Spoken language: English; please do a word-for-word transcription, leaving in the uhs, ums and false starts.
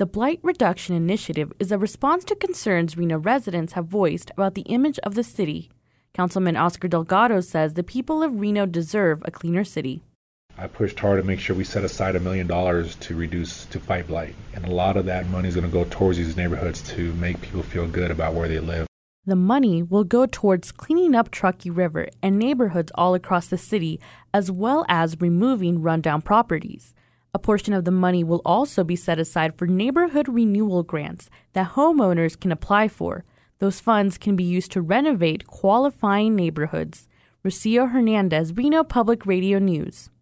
The Blight Reduction Initiative is a response to concerns Reno residents have voiced about the image of the city. Councilman Oscar Delgado says the people of Reno deserve a cleaner city. I pushed hard to make sure we set aside a million dollars to reduce, to fight blight. And a lot of that money is going to go towards these neighborhoods to make people feel good about where they live. The money will go towards cleaning up Truckee River and neighborhoods all across the city, as well as removing rundown properties. A portion of the money will also be set aside for neighborhood renewal grants that homeowners can apply for. Those funds can be used to renovate qualifying neighborhoods. Rocio Hernandez, Reno Public Radio News.